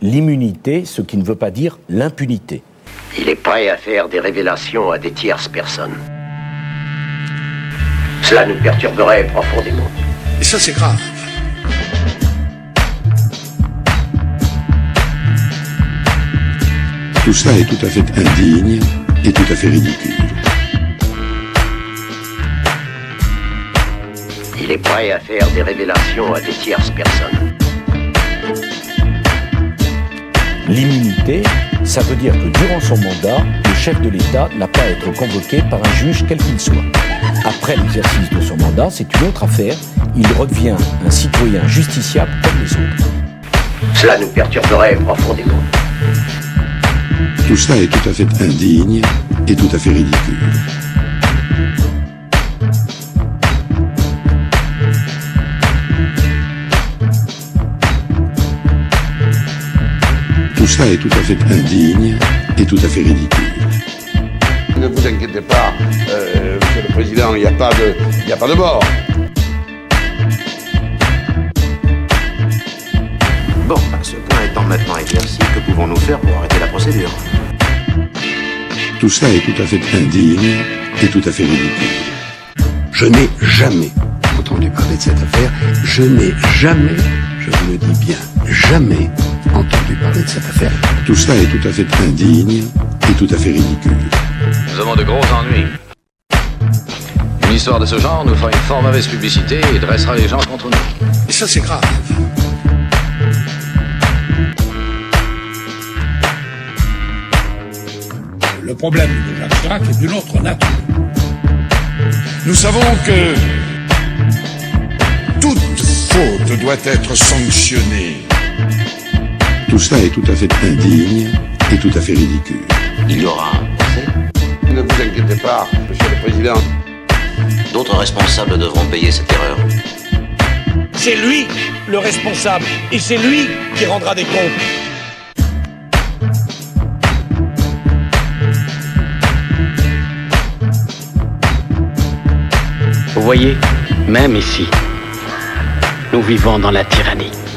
l'immunité, ce qui ne veut pas dire l'impunité. Il est prêt à faire des révélations à des tierces personnes. Cela nous perturberait profondément. Et ça, c'est grave. Tout ça est tout à fait indigne et tout à fait ridicule. Il est prêt à faire des révélations à des tierces personnes. L'immunité, ça veut dire que durant son mandat, le chef de l'État n'a pas à être convoqué par un juge quel qu'il soit. Après l'exercice de son mandat, c'est une autre affaire. Il redevient un citoyen justiciable comme les autres. Cela nous perturberait profondément. Tout ça est tout à fait indigne et tout à fait ridicule. Tout ça est tout à fait indigne et tout à fait ridicule. Ne vous inquiétez pas, Monsieur le Président, il n'y a pas de mort. Bon, ce point étant maintenant éclairci, que pouvons-nous faire pour arrêter la procédure? Tout ça est tout à fait indigne et tout à fait ridicule. Je n'ai jamais entendu parler de cette affaire. Je n'ai jamais, je vous le dis bien, jamais entendu parler de cette affaire. Tout ça est tout à fait indigne et tout à fait ridicule. Nous avons de gros ennuis. Une histoire de ce genre nous fera une fort mauvaise publicité et dressera les gens contre nous. Et ça, c'est grave. Le problème de Jacques Chirac est d'une autre nature. Nous savons que toute faute doit être sanctionnée. Tout ça est tout à fait indigne et tout à fait ridicule. Il y aura un procès. Ne vous inquiétez pas, Monsieur le Président. D'autres responsables devront payer cette erreur. C'est lui le responsable et c'est lui qui rendra des comptes. Vous voyez, même ici, nous vivons dans la tyrannie.